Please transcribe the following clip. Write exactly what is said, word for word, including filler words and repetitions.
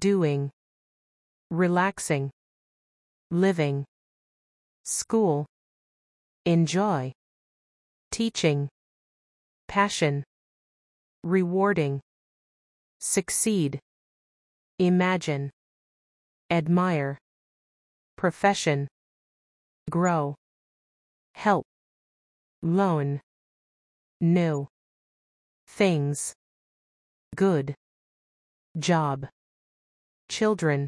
doing, relaxing, living, school, enjoy, teaching, passion, rewarding, succeed, imagine, admire, profession, grow, help, loan, new, things, good, job, children,